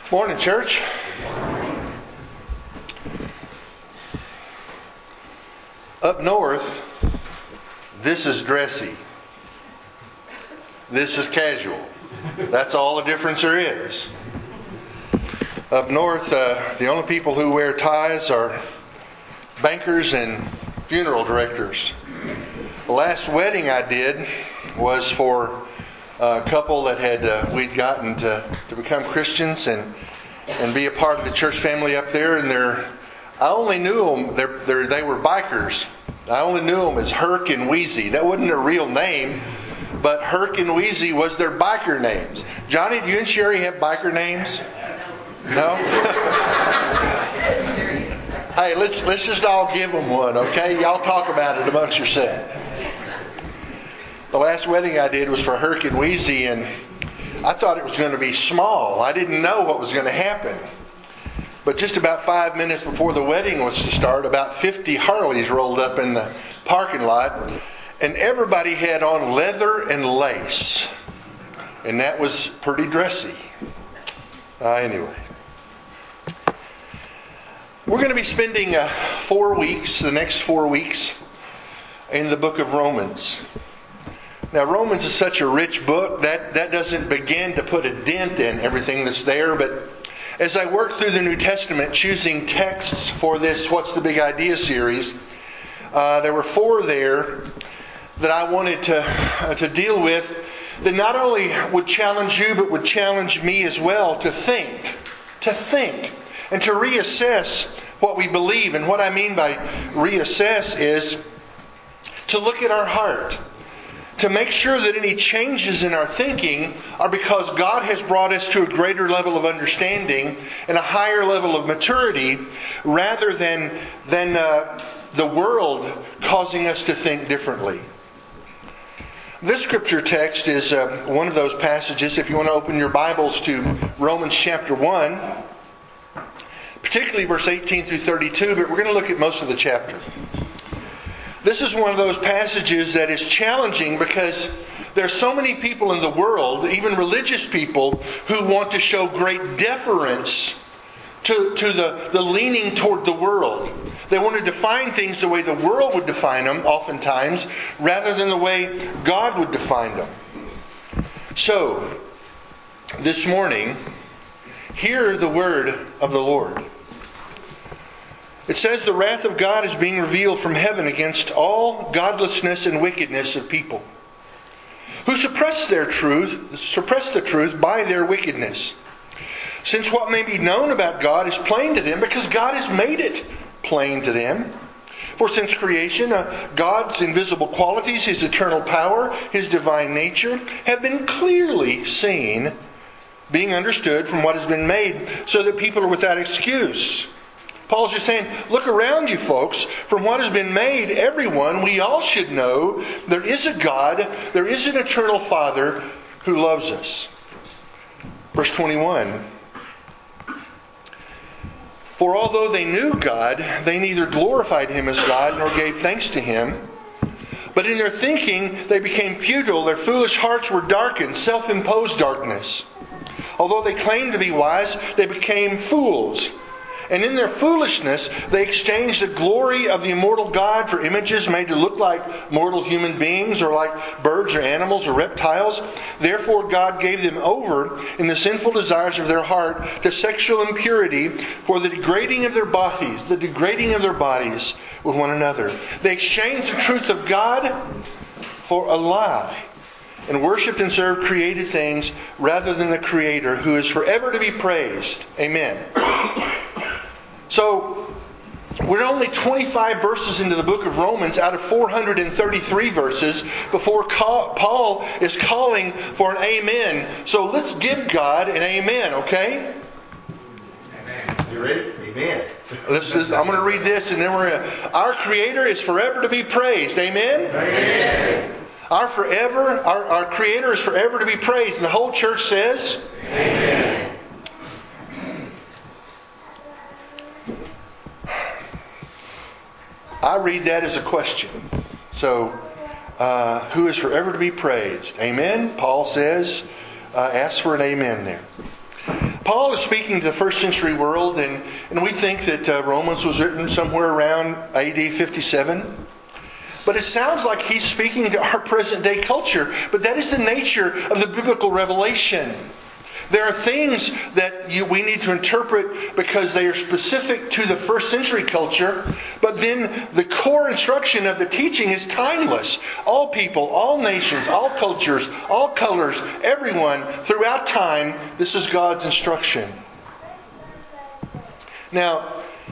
Morning, church. Up north, this is dressy. This is casual. That's all the difference there is. Up north, the only people who wear ties are bankers and funeral directors. The last wedding I did was for a couple that we'd gotten to become Christians and be a part of the church family up there. And I only knew them. They were bikers. I only knew them as Herc and Wheezy. That wasn't their real name, but Herc and Wheezy was their biker names. Johnny, do you and Sherry have biker names? No? Hey, let's just all give them one, okay? Y'all talk about it amongst yourselves. The last wedding I did was for Herc and Wheezy, and I thought it was going to be small. I didn't know what was going to happen. But just about 5 minutes before the wedding was to start, about 50 Harleys rolled up in the parking lot, and everybody had on leather and lace. And that was pretty dressy. Anyway. We're going to be spending the next 4 weeks, in the book of Romans. Now, Romans is such a rich book that doesn't begin to put a dent in everything that's there. But as I worked through the New Testament, choosing texts for this What's the Big Idea series, there were 4 there that I wanted to deal with that not only would challenge you, but would challenge me as well to think, and to reassess what we believe. And what I mean by reassess is to look at our heart, to make sure that any changes in our thinking are because God has brought us to a greater level of understanding and a higher level of maturity, rather than the world causing us to think differently. This scripture text is one of those passages, if you want to open your Bibles to Romans chapter 1, particularly verse 18 through 32, but we're going to look at most of the chapter. This is one of those passages that is challenging because there's so many people in the world, even religious people, who want to show great deference to the leaning toward the world. They want to define things the way the world would define them, oftentimes, rather than the way God would define them. So, this morning, hear the word of the Lord. It says, the wrath of God is being revealed from heaven against all godlessness and wickedness of people, who suppress the truth by their wickedness. Since what may be known about God is plain to them, because God has made it plain to them. For since creation, God's invisible qualities, His eternal power, His divine nature, have been clearly seen, being understood from what has been made, so that people are without excuse. Paul's just saying, look around you folks. From what has been made, everyone, we all should know there is a God, there is an eternal Father who loves us. Verse 21. For although they knew God, they neither glorified Him as God nor gave thanks to Him. But in their thinking they became futile, their foolish hearts were darkened, self-imposed darkness. Although they claimed to be wise, they became fools. And in their foolishness, they exchanged the glory of the immortal God for images made to look like mortal human beings, or like birds or animals or reptiles. Therefore God gave them over in the sinful desires of their heart to sexual impurity, for the degrading of their bodies with one another. They exchanged the truth of God for a lie, and worshipped and served created things rather than the Creator, who is forever to be praised. Amen. So, we're only 25 verses into the book of Romans out of 433 verses before Paul is calling for an amen. So let's give God an amen, okay? Amen. You ready? Amen. I'm going to read this and then our Creator is forever to be praised. Amen? Amen. Our Creator is forever to be praised. And the whole church says, Amen. I read that as a question. So, who is forever to be praised? Amen? Paul says, ask for an amen there. Paul is speaking to the first century world, and we think that Romans was written somewhere around AD 57. But it sounds like he's speaking to our present day culture. But that is the nature of the biblical revelation. There are things that we need to interpret because they are specific to the first century culture. But then the core instruction of the teaching is timeless. All people, all nations, all cultures, all colors, everyone, throughout time, this is God's instruction. Now,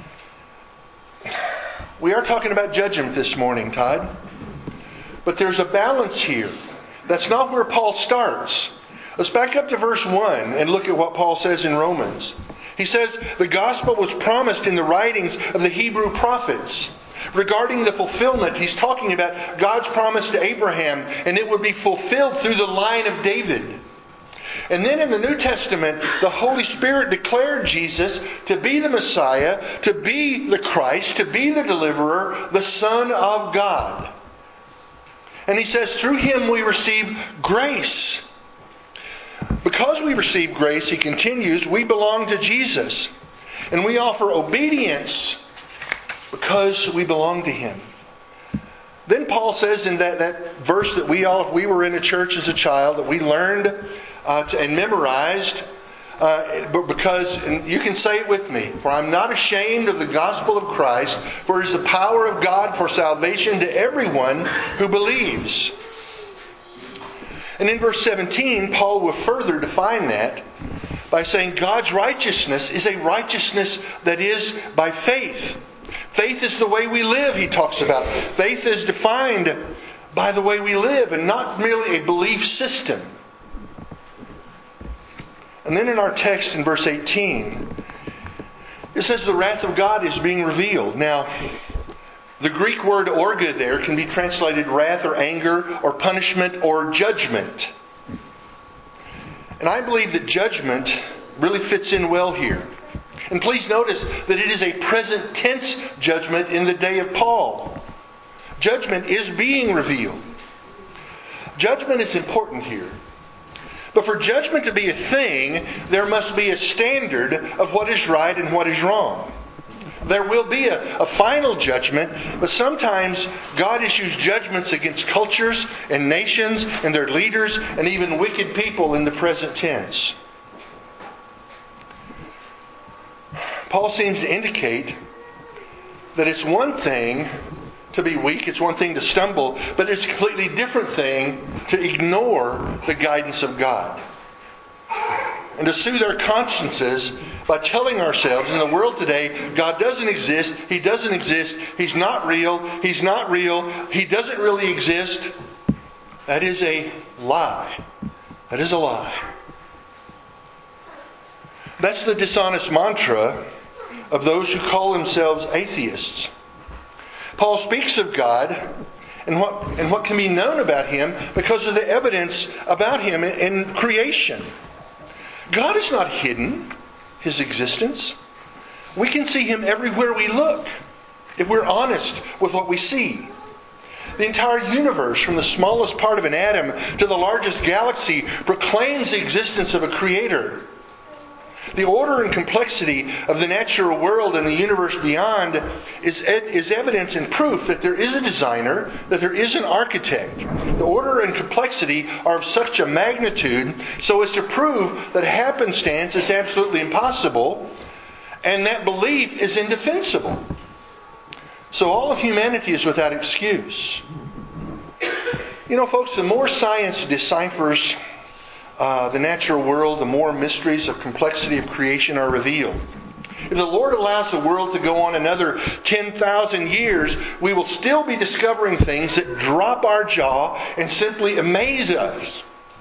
we are talking about judgment this morning, Todd. But there's a balance here. That's not where Paul starts. Let's back up to verse 1 and look at what Paul says in Romans. He says, the gospel was promised in the writings of the Hebrew prophets. Regarding the fulfillment, he's talking about God's promise to Abraham, and it would be fulfilled through the line of David. And then in the New Testament, the Holy Spirit declared Jesus to be the Messiah, to be the Christ, to be the deliverer, the Son of God. And he says, through Him we receive grace. Because we receive grace, he continues, we belong to Jesus. And we offer obedience because we belong to Him. Then Paul says in that verse that we were in a church as a child, that we learned and memorized, but because, and you can say it with me, for I'm not ashamed of the gospel of Christ, for it is the power of God for salvation to everyone who believes. And in verse 17, Paul will further define that by saying God's righteousness is a righteousness that is by faith. Faith is the way we live, he talks about. Faith is defined by the way we live and not merely a belief system. And then in our text in verse 18, it says the wrath of God is being revealed. Now, the Greek word orga there can be translated wrath or anger or punishment or judgment. And I believe that judgment really fits in well here. And please notice that it is a present tense judgment in the day of Paul. Judgment is being revealed. Judgment is important here. But for judgment to be a thing, there must be a standard of what is right and what is wrong. There will be a final judgment, but sometimes God issues judgments against cultures and nations and their leaders and even wicked people in the present tense. Paul seems to indicate that it's one thing to be weak, it's one thing to stumble, but it's a completely different thing to ignore the guidance of God. And to soothe our consciences by telling ourselves in the world today, God doesn't exist, He doesn't exist, He's not real, He doesn't really exist. That is a lie. That is a lie. That's the dishonest mantra of those who call themselves atheists. Paul speaks of God and what can be known about Him because of the evidence about Him in creation. God is not hidden, His existence. We can see Him everywhere we look, if we're honest with what we see. The entire universe, from the smallest part of an atom to the largest galaxy, proclaims the existence of a Creator. The order and complexity of the natural world and the universe beyond is evidence and proof that there is a designer, that there is an architect. The order and complexity are of such a magnitude so as to prove that happenstance is absolutely impossible and that belief is indefensible. So all of humanity is without excuse. You know, folks, the more science deciphers the natural world, the more mysteries of complexity of creation are revealed. If the Lord allows the world to go on another 10,000 years, we will still be discovering things that drop our jaw and simply amaze us.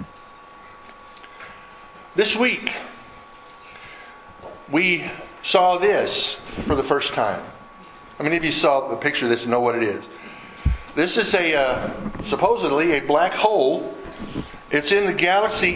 This week, we saw this for the first time. How many of you saw the picture of this and know what it is? This is supposedly a black hole. It's in the galaxy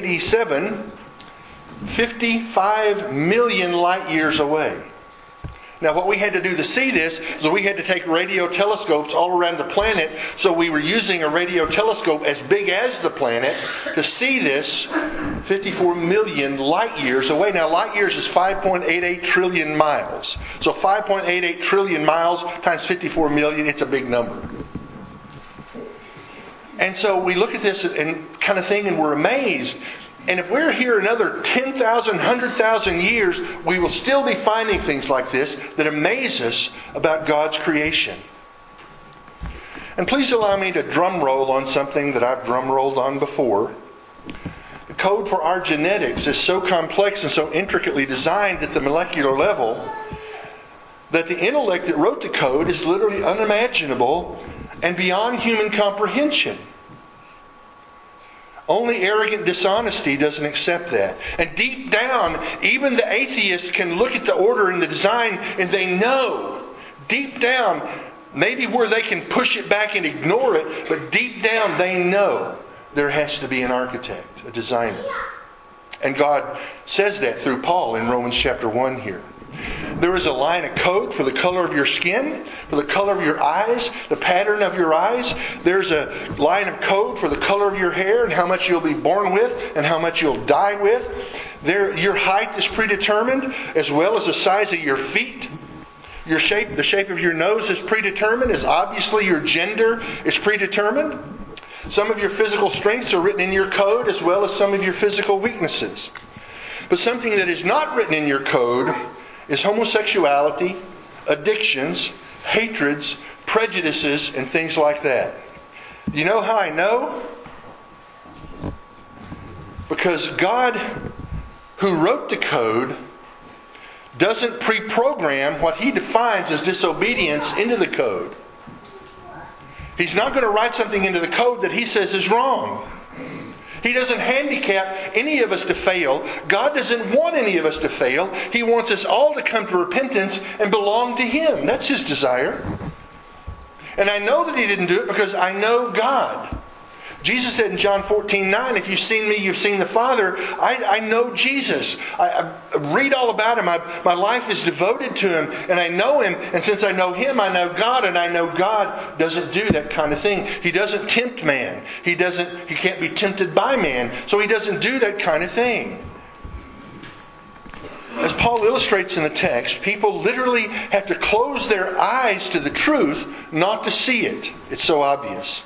M87, 55 million light years away. Now, what we had to do to see this is we had to take radio telescopes all around the planet. So we were using a radio telescope as big as the planet to see this 54 million light years away. Now, light years is 5.88 trillion miles. So 5.88 trillion miles times 54 million, it's a big number. And so we look at this and kind of thing, and we're amazed. And if we're here another 10,000, 100,000 years, we will still be finding things like this that amaze us about God's creation. And please allow me to drum roll on something that I've drum rolled on before. The code for our genetics is so complex and so intricately designed at the molecular level that the intellect that wrote the code is literally unimaginable and beyond human comprehension. Only arrogant dishonesty doesn't accept that. And deep down, even the atheist can look at the order and the design and they know, deep down, maybe where they can push it back and ignore it, but deep down they know there has to be an architect, a designer. And God says that through Paul in Romans chapter 1 here. There is a line of code for the color of your skin, for the color of your eyes, the pattern of your eyes. There's a line of code for the color of your hair and how much you'll be born with and how much you'll die with. Your height is predetermined, as well as the size of your feet. The shape of your nose is predetermined, as obviously your gender is predetermined. Some of your physical strengths are written in your code, as well as some of your physical weaknesses. But something that is not written in your code is homosexuality, addictions, hatreds, prejudices, and things like that. You know how I know? Because God, who wrote the code, doesn't pre-program what He defines as disobedience into the code. He's not going to write something into the code that He says is wrong. He doesn't handicap any of us to fail. God doesn't want any of us to fail. He wants us all to come to repentance and belong to Him. That's His desire. And I know that He didn't do it because I know God. Jesus said in John 14:9, if you've seen me, you've seen the Father. I know Jesus. I read all about Him. My life is devoted to Him, and I know Him. And since I know Him, I know God, and I know God doesn't do that kind of thing. He doesn't tempt man. He can't be tempted by man, so He doesn't do that kind of thing. As Paul illustrates in the text, people literally have to close their eyes to the truth not to see it. It's so obvious.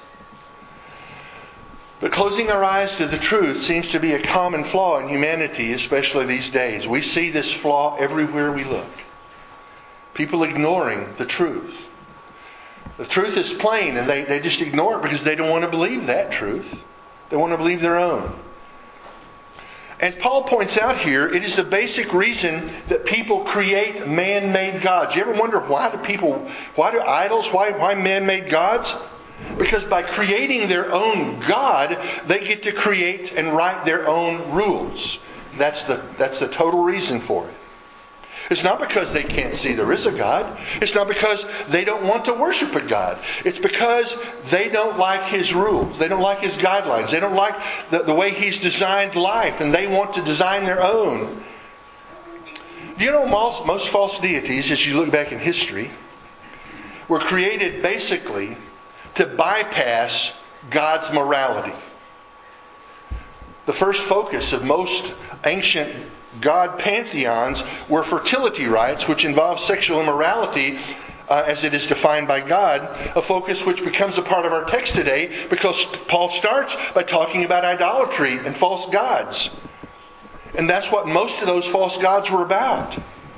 But closing our eyes to the truth seems to be a common flaw in humanity, especially these days. We see this flaw everywhere we look. People ignoring the truth. The truth is plain, and they just ignore it because they don't want to believe that truth. They want to believe their own. As Paul points out here, it is the basic reason that people create man-made gods. You ever wonder why do idols, why man-made gods? Because by creating their own God, they get to create and write their own rules. That's the total reason for it. It's not because they can't see there is a God. It's not because they don't want to worship a God. It's because they don't like His rules. They don't like His guidelines. They don't like the way He's designed life, and they want to design their own. Do you know most false deities, as you look back in history, were created basically to bypass God's morality. The first focus of most ancient god pantheons were fertility rites, which involve sexual immorality as it is defined by God, a focus which becomes a part of our text today because Paul starts by talking about idolatry and false gods. And that's what most of those false gods were about.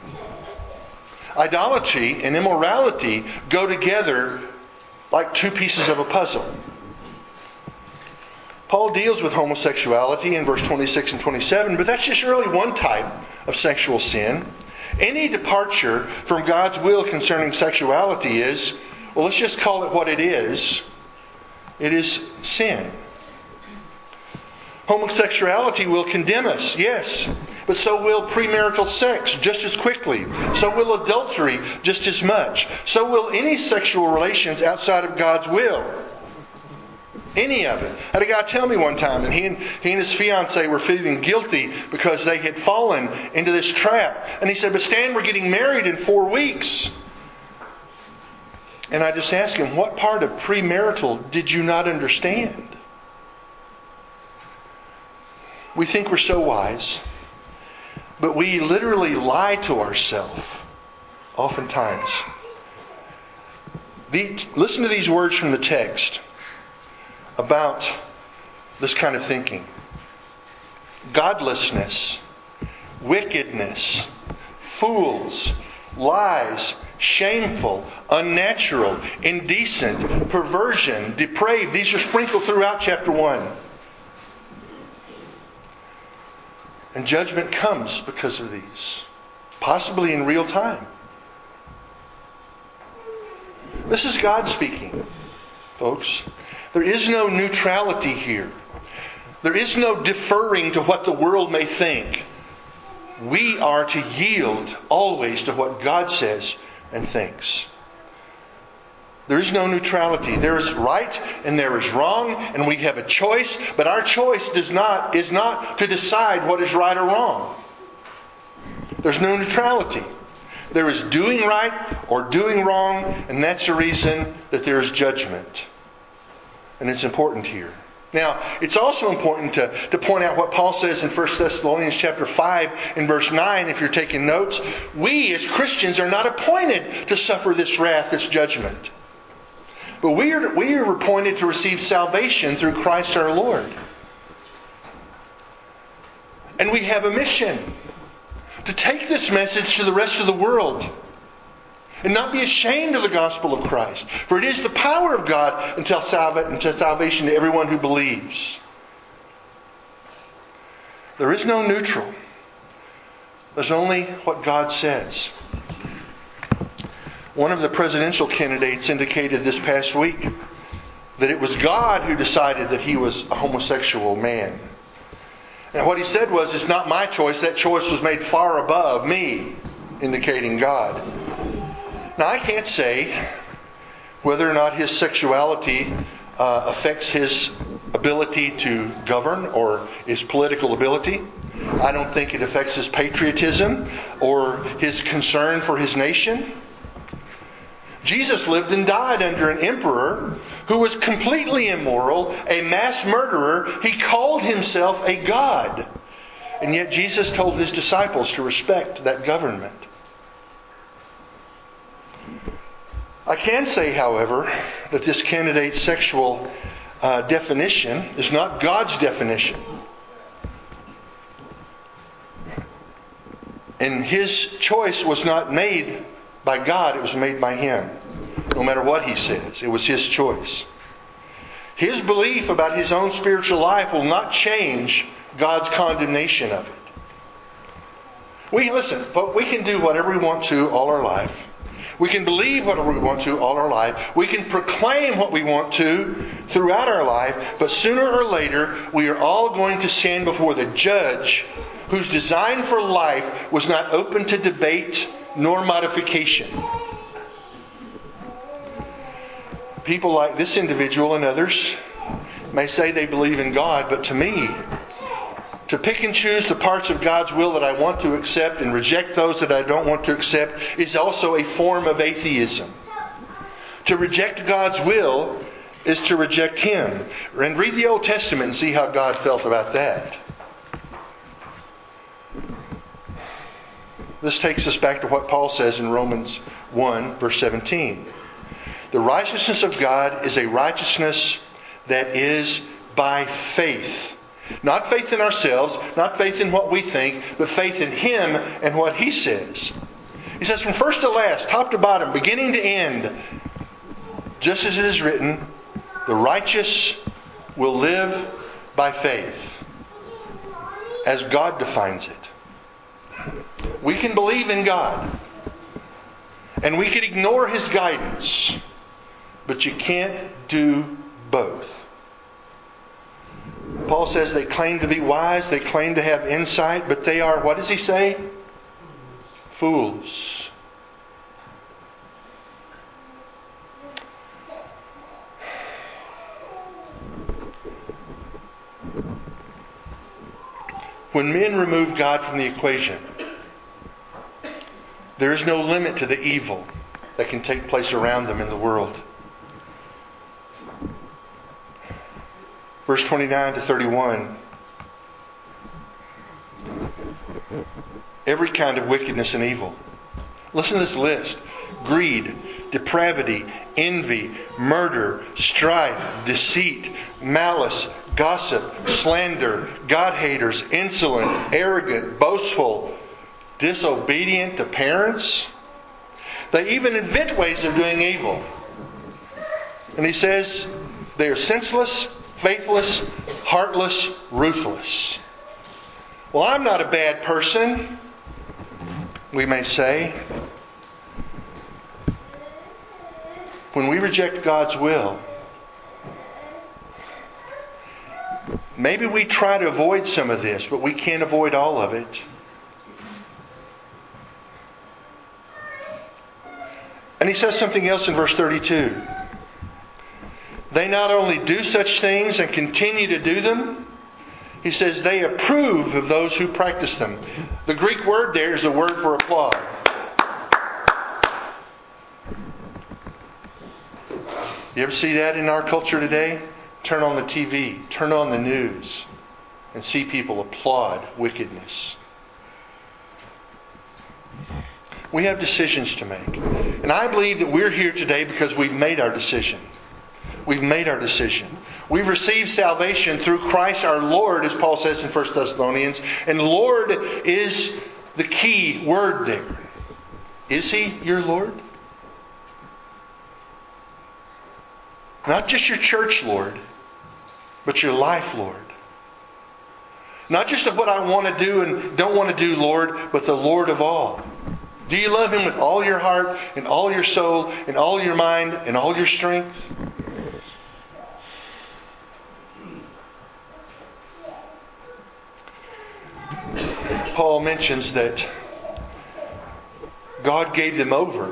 Idolatry and immorality go together like two pieces of a puzzle. Paul deals with homosexuality in verse 26 and 27, but that's just really one type of sexual sin. Any departure from God's will concerning sexuality is, well, let's just call it what it is. It is sin. Homosexuality will condemn us, yes, but so will premarital sex just as quickly. So will adultery just as much. So will any sexual relations outside of God's will. Any of it. I had a guy tell me one time that he and his fiancée were feeling guilty because they had fallen into this trap. And he said, but Stan, we're getting married in 4 weeks. And I just asked him, what part of premarital did you not understand? We think we're so wise, but we literally lie to ourselves oftentimes. Listen to these words from the text about this kind of thinking. Godlessness, wickedness, fools, lies, shameful, unnatural, indecent, perversion, depraved. These are sprinkled throughout chapter 1. And judgment comes because of these, possibly in real time. This is God speaking, folks. There is no neutrality here. There is no deferring to what the world may think. We are to yield always to what God says and thinks. There is no neutrality. There is right and there is wrong, and we have a choice, but our choice is not to decide what is right or wrong. There's no neutrality. There is doing right or doing wrong, and that's the reason that there is judgment. And it's important here. Now, it's also important to point out what Paul says in 1 Thessalonians chapter 5 and verse 9, if you're taking notes. We as Christians are not appointed to suffer this wrath, this judgment. But we are appointed to receive salvation through Christ our Lord. And we have a mission to take this message to the rest of the world and not be ashamed of the gospel of Christ. For it is the power of God unto salvation to everyone who believes. There is no neutral. There's only what God says. One of the presidential candidates indicated this past week that it was God who decided that he was a homosexual man. And what he said was, it's not my choice. That choice was made far above me, indicating God. Now, I can't say whether or not his sexuality affects his ability to govern or his political ability. I don't think it affects his patriotism or his concern for his nation. Jesus lived and died under an emperor who was completely immoral, a mass murderer. He called himself a god. And yet Jesus told his disciples to respect that government. I can say, however, that this candidate's sexual definition is not God's definition. And his choice was not made by God, it was made by him. No matter what he says, it was his choice. His belief about his own spiritual life will not change God's condemnation of it. But we can do whatever we want to all our life. We can believe whatever we want to all our life. We can proclaim what we want to throughout our life. But sooner or later, we are all going to stand before the judge whose design for life was not open to debate nor modification. People like this individual and others may say they believe in God, but to me, to pick and choose the parts of God's will that I want to accept and reject those that I don't want to accept is also a form of atheism. To reject God's will is to reject Him. And read the Old Testament and see how God felt about that. This takes us back to what Paul says in Romans 1, verse 17. The righteousness of God is a righteousness that is by faith. Not faith in ourselves, not faith in what we think, but faith in Him and what He says. He says from first to last, top to bottom, beginning to end, just as it is written, the righteous will live by faith, as God defines it. We can believe in God, and we can ignore His guidance, but you can't do both. Paul says they claim to be wise, they claim to have insight, but they are, what does he say? Fools. When men remove God from the equation, there is no limit to the evil that can take place around them in the world. Verse 29 to 31. Every kind of wickedness and evil. Listen to this list. Greed, depravity, envy, murder, strife, deceit, malice, gossip, slander, God-haters, insolent, arrogant, boastful, disobedient to parents. They even invent ways of doing evil. And he says they are senseless, faithless, heartless, ruthless. Well, I'm not a bad person, we may say. When we reject God's will, maybe we try to avoid some of this, but we can't avoid all of it. And he says something else in verse 32. They not only do such things and continue to do them, he says they approve of those who practice them. The Greek word there is a word for applaud. You ever see that in our culture today? Turn on the TV, turn on the news, and see people applaud wickedness. We have decisions to make. And I believe that we're here today because we've made our decision. We've made our decision. We've received salvation through Christ our Lord, as Paul says in 1 Thessalonians. And Lord is the key word there. Is He your Lord? Not just your church Lord, but your life Lord. Not just of what I want to do and don't want to do, Lord, but the Lord of all. Do you love Him with all your heart and all your soul and all your mind and all your strength? Paul mentions that God gave them over.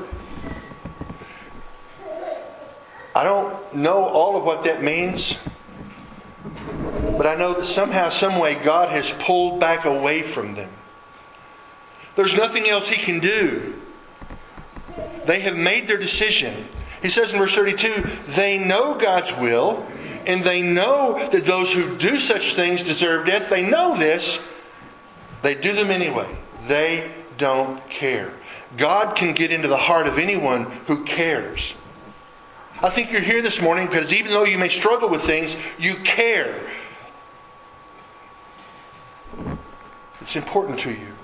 I don't know all of what that means, but I know that somehow, some way, God has pulled back away from them. There's nothing else He can do. They have made their decision. He says in verse 32, they know God's will, and they know that those who do such things deserve death. They know this. They do them anyway. They don't care. God can get into the heart of anyone who cares. I think you're here this morning because even though you may struggle with things, you care. It's important to you.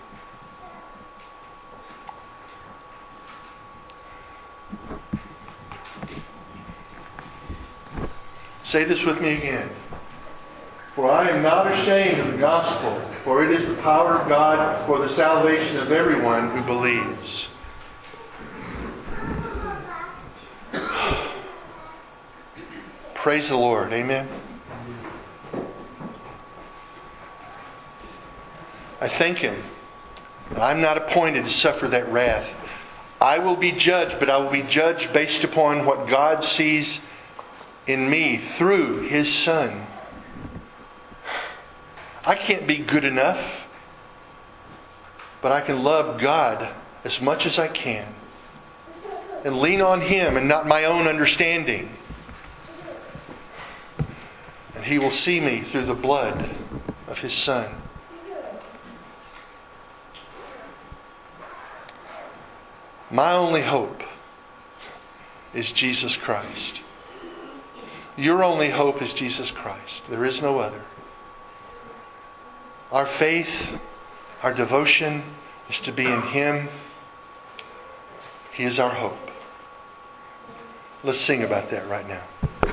Say this with me again. For I am not ashamed of the gospel, for it is the power of God for the salvation of everyone who believes. Praise the Lord. Amen. I thank Him. I'm not appointed to suffer that wrath. I will be judged, but I will be judged based upon what God sees in me through His Son. I can't be good enough, but I can love God as much as I can and lean on Him and not my own understanding. And He will see me through the blood of His Son. My only hope is Jesus Christ. Your only hope is Jesus Christ. There is no other. Our faith, our devotion is to be in Him. He is our hope. Let's sing about that right now.